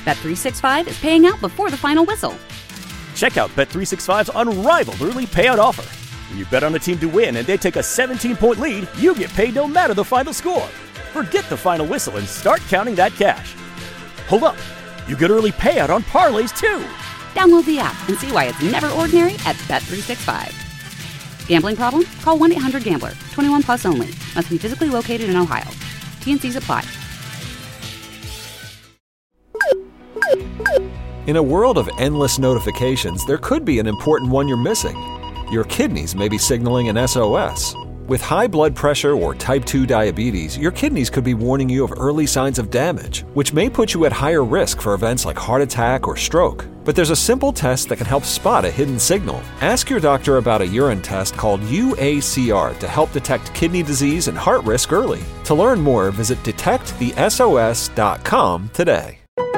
Bet365 is paying out before the final whistle. Check out Bet365's unrivaled early payout offer. When you bet on a team to win and they take a 17-point lead, you get paid no matter the final score. Forget the final whistle and start counting that cash. Hold up. You get early payout on parlays, too. Download the app and see why it's never ordinary at Bet365. Gambling problem? Call 1-800-GAMBLER. 21 plus only. Must be physically located in Ohio. T&Cs apply. In a world of endless notifications, there could be an important one you're missing. Your kidneys may be signaling an SOS. With high blood pressure or type 2 diabetes, your kidneys could be warning you of early signs of damage, which may put you at higher risk for events like heart attack or stroke. But there's a simple test that can help spot a hidden signal. Ask your doctor about a urine test called UACR to help detect kidney disease and heart risk early. To learn more, visit detectthesos.com today.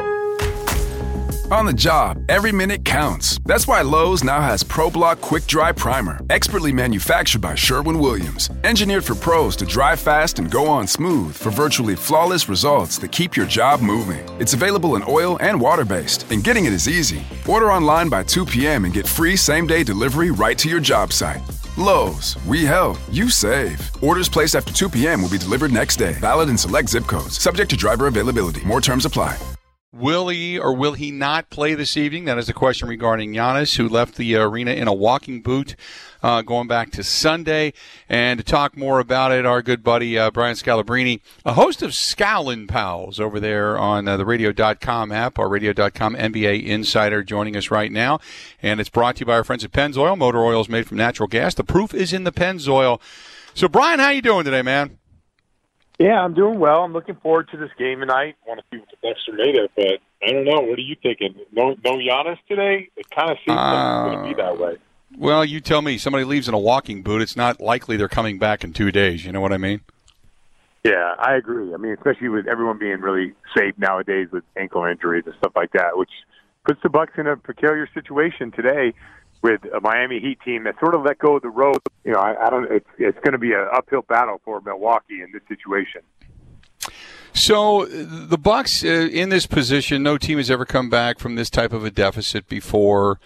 On the job, every minute counts. That's why Lowe's now has ProBlock Quick Dry Primer, expertly manufactured by Sherwin-Williams. Engineered for pros to dry fast and go on smooth for virtually flawless results that keep your job moving. It's available in oil and water-based, and getting it is easy. Order online by 2 p.m. and get free same-day delivery right to your job site. Lowe's, we help, you save. Orders placed after 2 p.m. will be delivered next day. Valid in select zip codes. Subject to driver availability. More terms apply. Will he or will he not play this evening? That is the question regarding Giannis, who left the arena in a walking boot going back to Sunday. And to talk more about it, our good buddy Brian Scalabrine, a host of Scowlin' Pals over there on the Radio.com app, our Radio.com NBA insider, joining us right now. And it's brought to you by our friends at Pennzoil. Motor oil is made from natural gas. The proof is in the Pennzoil. So, Brian, how you doing today, man? Yeah, I'm doing well. I'm looking forward to this game tonight. I want to see what the Bucks are made of, but I don't know. What are you thinking? No Giannis today? It kind of seems like it's going to be that way. Well, you tell me. Somebody leaves in a walking boot, it's not likely they're coming back in 2 days. You know what I mean? Yeah, I agree. I mean, especially with everyone being really safe nowadays with ankle injuries and stuff like that, which puts the Bucks in a precarious situation today with a Miami Heat team that sort of let go of the road. You know, I don't. It's going to be an uphill battle for Milwaukee in this situation. So the Bucks in this position, no team has ever come back from this type of a deficit before.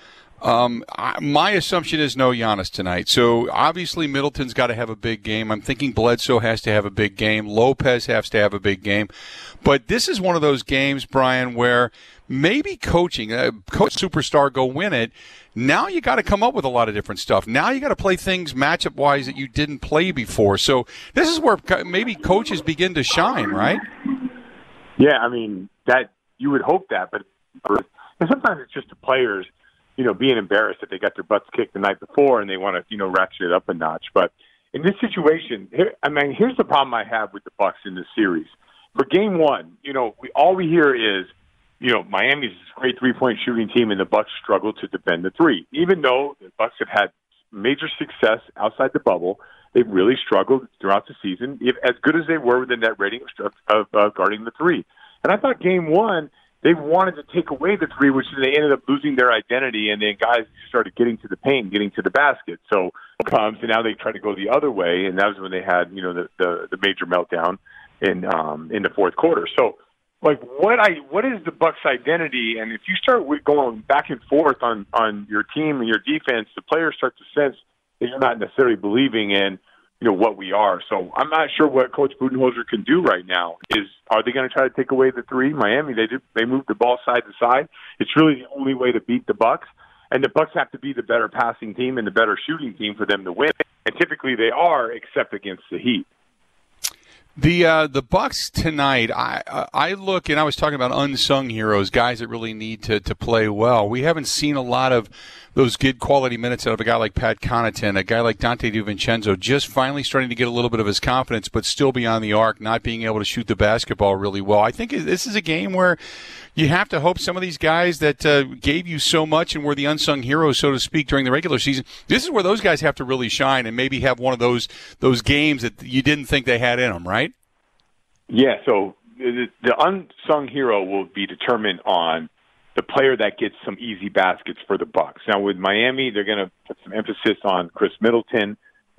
My assumption is no Giannis tonight. So obviously Middleton's got to have a big game. I'm thinking Bledsoe has to have a big game. Lopez has to have a big game. But this is one of those games, Brian, where maybe coach superstar go win it. Now you got to come up with a lot of different stuff. Now you got to play things matchup wise that you didn't play before. So this is where maybe coaches begin to shine, right? Yeah, I mean that you would hope that, but sometimes it's just the players, you know, being embarrassed that they got their butts kicked the night before and they want to, you know, ratchet it up a notch. But in this situation, here's the problem I have with the Bucks in this series. For game one, you know, all we hear is, you know, Miami's a great three-point shooting team, and the Bucks struggle to defend the three. Even though the Bucks have had major success outside the bubble, they've really struggled throughout the season, as good as they were with the net rating of guarding the three. And I thought game one, they wanted to take away the three, which they ended up losing their identity, and then guys started getting to the paint, getting to the basket. So now they try to go the other way, and that was when they had, you know, the major meltdown in the fourth quarter. So, like, what is the Bucks' identity? And if you start going back and forth on your team and your defense, the players start to sense that you're not necessarily believing in, you know, what we are. So I'm not sure what Coach Budenholzer can do right now. Are they going to try to take away the three? Miami, they moved the ball side to side. It's really the only way to beat the Bucks. And the Bucks have to be the better passing team and the better shooting team for them to win. And typically they are, except against the Heat. The Bucks tonight, I look, and I was talking about unsung heroes, guys that really need to play well. We haven't seen a lot of those good quality minutes out of a guy like Pat Connaughton, a guy like Dante DiVincenzo, just finally starting to get a little bit of his confidence, but still beyond the arc, not being able to shoot the basketball really well. I think this is a game where you have to hope some of these guys that gave you so much and were the unsung heroes, so to speak, during the regular season, this is where those guys have to really shine and maybe have one of those games that you didn't think they had in them, right? Yeah, so the unsung hero will be determined on the player that gets some easy baskets for the Bucks. Now, with Miami, they're going to put some emphasis on Chris Middleton, but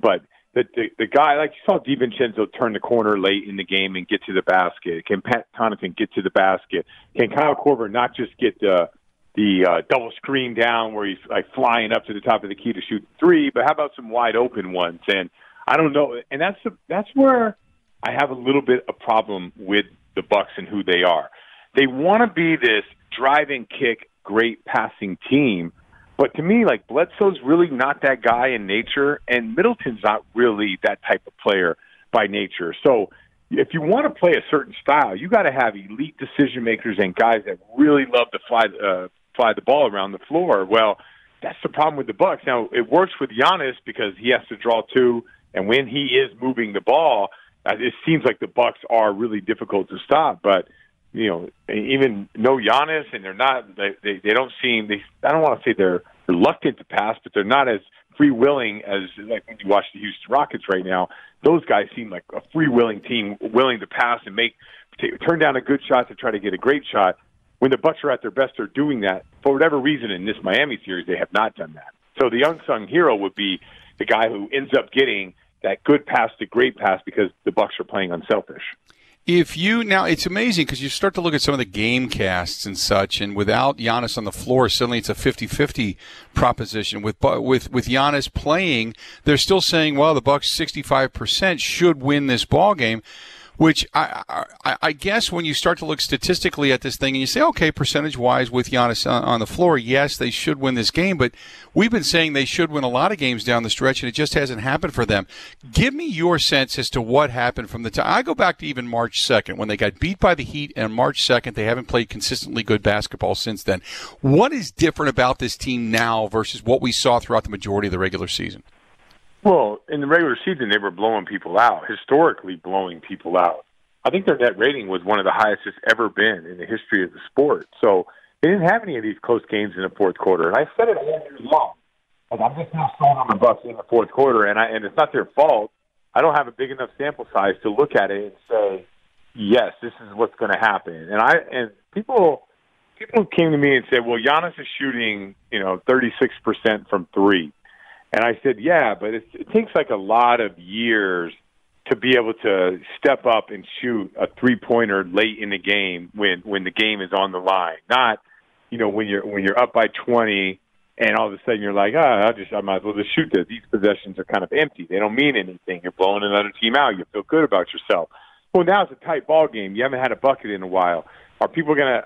the guy, like you saw DiVincenzo turn the corner late in the game and get to the basket? Can Pat Connaughton get to the basket? Can Kyle Korver not just get the double screen down where he's like flying up to the top of the key to shoot three, but how about some wide open ones? And I don't know. And that's where I have a little bit of problem with the Bucks and who they are. They want to be this drive and kick, great passing team. But to me, like, Bledsoe's really not that guy in nature, and Middleton's not really that type of player by nature. So if you want to play a certain style, you got to have elite decision makers and guys that really love to fly the ball around the floor. Well, that's the problem with the Bucks. Now, it works with Giannis because he has to draw two, and when he is moving the ball, it seems like the Bucks are really difficult to stop. But you know, even no Giannis, and they're not. They don't seem. I don't want to say they're reluctant to pass, but they're not as free-willing as like when you watch the Houston Rockets right now. Those guys seem like a free-willing team, willing to pass and turn down a good shot to try to get a great shot. When the Bucks are at their best, they're doing that. For whatever reason, in this Miami series, they have not done that. So the unsung hero would be the guy who ends up getting that good pass to great pass because the Bucks are playing unselfish. Now it's amazing because you start to look at some of the game casts and such, and without Giannis on the floor, suddenly it's a 50-50 proposition. With Giannis playing, they're still saying, well, the Bucks 65% should win this ball game. Which I guess when you start to look statistically at this thing and you say, okay, percentage-wise with Giannis on the floor, yes, they should win this game, but we've been saying they should win a lot of games down the stretch, and it just hasn't happened for them. Give me your sense as to what happened from the time. I go back to even March 2nd when they got beat by the Heat, and March 2nd they haven't played consistently good basketball since then. What is different about this team now versus what we saw throughout the majority of the regular season? Well, in the regular season, they were blowing people out, historically blowing people out. I think their net rating was one of the highest it's ever been in the history of the sport. So they didn't have any of these close games in the fourth quarter. And I said it all year long. I'm just now sold on the Bucks in the fourth quarter, and it's not their fault. I don't have a big enough sample size to look at it and say, yes, this is what's going to happen. And people came to me and said, well, Giannis is shooting 36% from three. And I said, yeah, but it takes like a lot of years to be able to step up and shoot a three-pointer late in the game when the game is on the line. Not, when you're up by 20 and all of a sudden you're like, I might as well just shoot this. These possessions are kind of empty. They don't mean anything. You're blowing another team out. You feel good about yourself. Well, now it's a tight ball game. You haven't had a bucket in a while. Are people gonna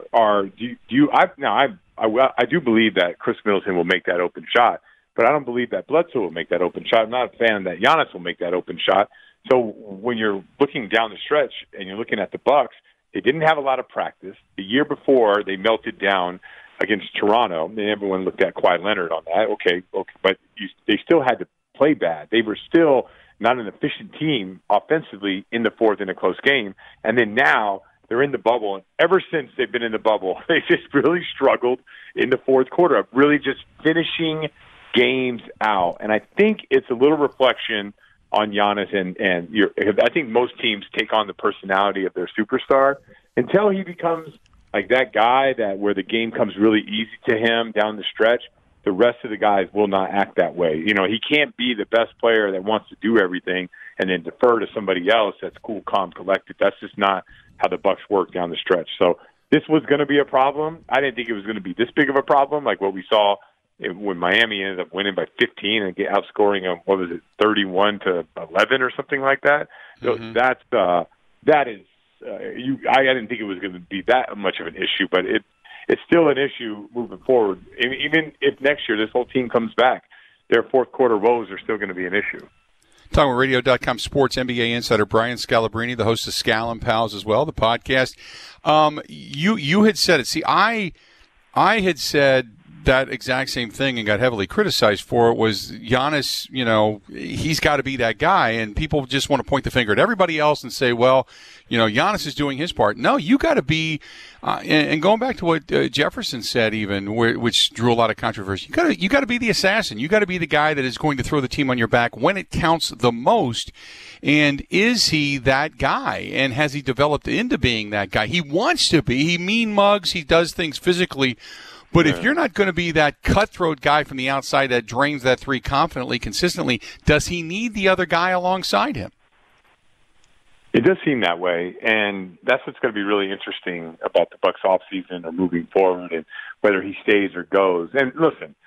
I do believe that Chris Middleton will make that open shot. But I don't believe that Bledsoe will make that open shot. I'm not a fan that Giannis will make that open shot. So when you're looking down the stretch and you're looking at the Bucks, they didn't have a lot of practice. The year before, they melted down against Toronto. And everyone looked at Kawhi Leonard on that. Okay, but they still had to play bad. They were still not an efficient team offensively in the fourth in a close game. And then now they're in the bubble. And ever since they've been in the bubble, they just really struggled in the fourth quarter of really just finishing games out. And I think it's a little reflection on Giannis, and I think most teams take on the personality of their superstar until he becomes like that guy that where the game comes really easy to him down the stretch. The rest of the guys will not act that way. He can't be the best player that wants to do everything and then defer to somebody else that's cool, calm, collected. That's just not how the Bucks work down the stretch. So this was going to be a problem. I didn't think it was going to be this big of a problem like what we saw when Miami ended up winning by 15 and outscoring them, 31-11 or something like that. So that is I didn't think it was going to be that much of an issue, but it's still an issue moving forward. Even if next year this whole team comes back, their fourth quarter woes are still going to be an issue. TalkingRadio.com sports NBA insider Brian Scalabrine, the host of Scal and Pals as well, the podcast. You had said it. See, I had said that exact same thing and got heavily criticized for it. Was Giannis, he's got to be that guy, and people just want to point the finger at everybody else and say, well, Giannis is doing his part. No, you got to be, and going back to what Jefferson said, even which drew a lot of controversy. You got to be the assassin. You got to be the guy that is going to throw the team on your back when it counts the most. And is he that guy? And has he developed into being that guy? He wants to be. He mean mugs. He does things physically. But if you're not going to be that cutthroat guy from the outside that drains that three confidently, consistently, does he need the other guy alongside him? It does seem that way, and that's what's going to be really interesting about the Bucks offseason or moving forward, and whether he stays or goes. And listen,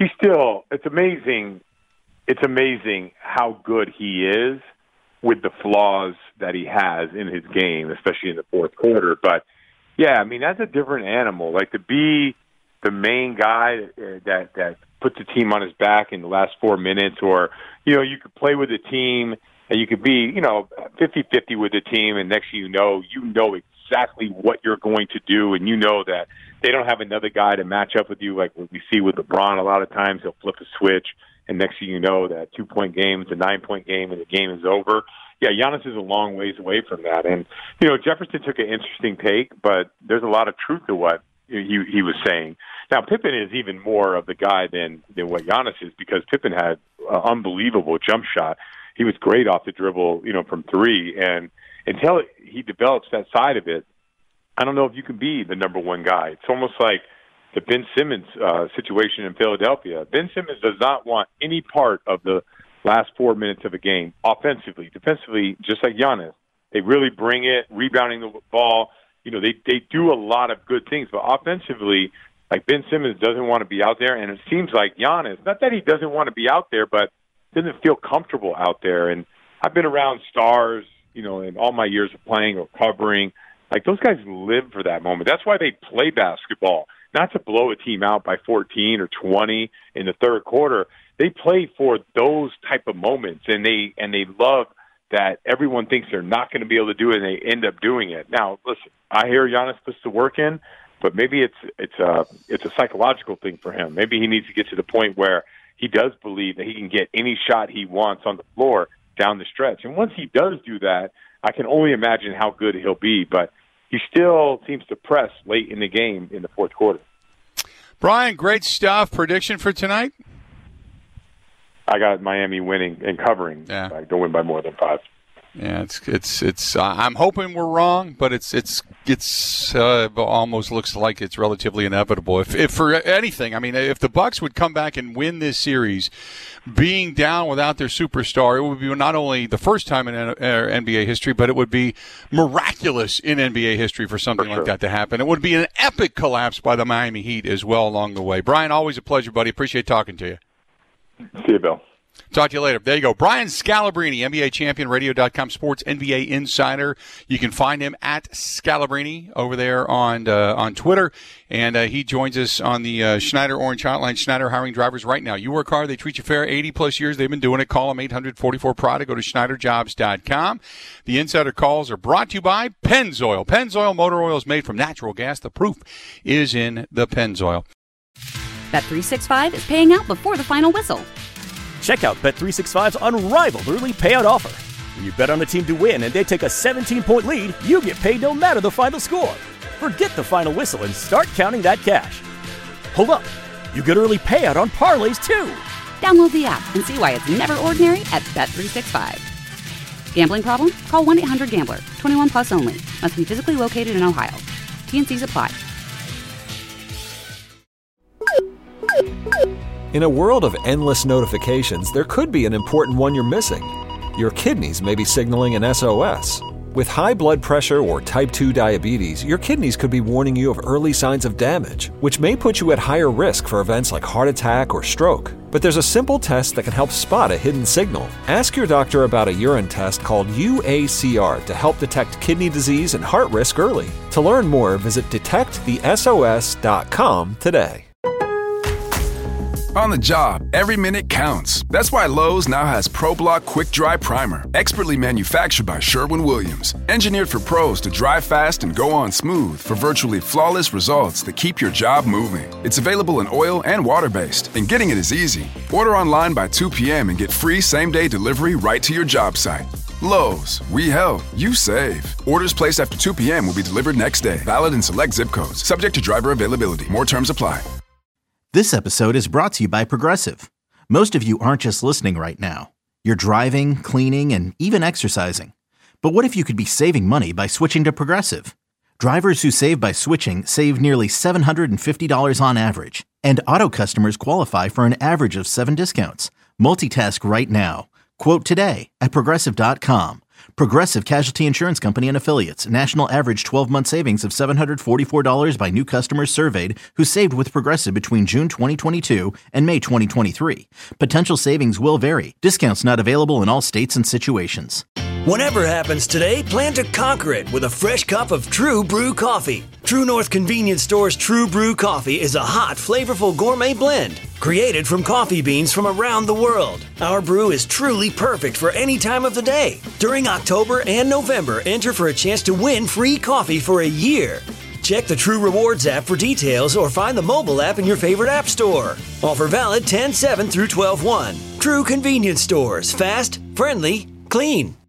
it's amazing. It's amazing how good he is with the flaws that he has in his game, especially in the fourth quarter. But yeah, I mean, that's a different animal. Like, to be the main guy that puts the team on his back in the last 4 minutes, or, you could play with the team and you could be, 50-50 with the team, and next thing you know exactly what you're going to do, and you know that they don't have another guy to match up with you, like what we see with LeBron. A lot of times he'll flip a switch, and next thing you know, that 2-point game is a 9-point game, and the game is over. Yeah, Giannis is a long ways away from that. And, Jefferson took an interesting take, but there's a lot of truth to what he was saying. Now, Pippen is even more of the guy than what Giannis is, because Pippen had an unbelievable jump shot. He was great off the dribble, from three. And until he develops that side of it, I don't know if you can be the number one guy. It's almost like the Ben Simmons situation in Philadelphia. Ben Simmons does not want any part of the last 4 minutes of a game offensively. Defensively, just like Giannis, they really bring it, rebounding the ball. They do a lot of good things, but offensively, like, Ben Simmons doesn't want to be out there, and it seems like Giannis, not that he doesn't want to be out there, but doesn't feel comfortable out there. And I've been around stars, in all my years of playing or covering. Like, those guys live for that moment. That's why they play basketball, not to blow a team out by 14 or 20 in the third quarter. They play for those type of moments, and they love that everyone thinks they're not going to be able to do it, and they end up doing it. Now, listen, I hear Giannis puts the work in, but maybe it's a psychological thing for him. Maybe he needs to get to the point where he does believe that he can get any shot he wants on the floor down the stretch. And once he does do that, I can only imagine how good he'll be. But he still seems to press late in the game in the fourth quarter. Brian, great stuff. Prediction for tonight? I got Miami winning and covering. Yeah. They'll win by more than 5. Yeah, it's. I'm hoping we're wrong, but it's almost looks like it's relatively inevitable. If for anything, I mean, if the Bucks would come back and win this series, being down without their superstar, it would be not only the first time in NBA history, but it would be miraculous in NBA history for something like that to happen. It would be an epic collapse by the Miami Heat as well along the way. Brian, always a pleasure, buddy. Appreciate talking to you. See you, Bill. Talk to you later. There you go. Brian Scalabrine, NBA champion, radio.com sports NBA insider. You can find him at Scalabrine over there on Twitter. And he joins us on the Schneider Orange Hotline. Schneider hiring drivers right now. You work hard, they treat you fair. 80-plus years they've been doing it. Call them 844-PRODA. Go to SchneiderJobs.com. The insider calls are brought to you by Pennzoil. Pennzoil motor oil is made from natural gas. The proof is in the Pennzoil. Bet365 is paying out before the final whistle. Check out Bet365's unrivaled early payout offer. When you bet on a team to win and they take a 17-point lead, you get paid no matter the final score. Forget the final whistle and start counting that cash. Hold up. You get early payout on parlays, too. Download the app and see why it's never ordinary at Bet365. Gambling problem? Call 1-800-GAMBLER. 21 plus only. Must be physically located in Ohio. T&Cs apply. In a world of endless notifications, there could be an important one you're missing. Your kidneys may be signaling an SOS. With high blood pressure or type 2 diabetes, your kidneys could be warning you of early signs of damage, which may put you at higher risk for events like heart attack or stroke. But there's a simple test that can help spot a hidden signal. Ask your doctor about a urine test called UACR to help detect kidney disease and heart risk early. To learn more, visit detectthesos.com today. On the job, every minute counts. That's why Lowe's now has ProBlock Quick Dry Primer, expertly manufactured by Sherwin-Williams. Engineered for pros to dry fast and go on smooth for virtually flawless results that keep your job moving. It's available in oil and water-based, and getting it is easy. Order online by 2 p.m. and get free same-day delivery right to your job site. Lowe's, we help, you save. Orders placed after 2 p.m. will be delivered next day. Valid in select zip codes. Subject to driver availability. More terms apply. This episode is brought to you by Progressive. Most of you aren't just listening right now. You're driving, cleaning, and even exercising. But what if you could be saving money by switching to Progressive? Drivers who save by switching save nearly $750 on average. And auto customers qualify for an average of 7 discounts. Multitask right now. Quote today at Progressive.com. Progressive Casualty Insurance Company and Affiliates. National average 12-month savings of $744 by new customers surveyed who saved with Progressive between June 2022 and May 2023. Potential savings will vary. Discounts not available in all states and situations. Whatever happens today, plan to conquer it with a fresh cup of True Brew coffee. True North Convenience Store's True Brew coffee is a hot, flavorful gourmet blend created from coffee beans from around the world. Our brew is truly perfect for any time of the day. During October and November, enter for a chance to win free coffee for a year. Check the True Rewards app for details or find the mobile app in your favorite app store. Offer valid 10/7 through 12/1. True Convenience Stores. Fast, friendly, clean.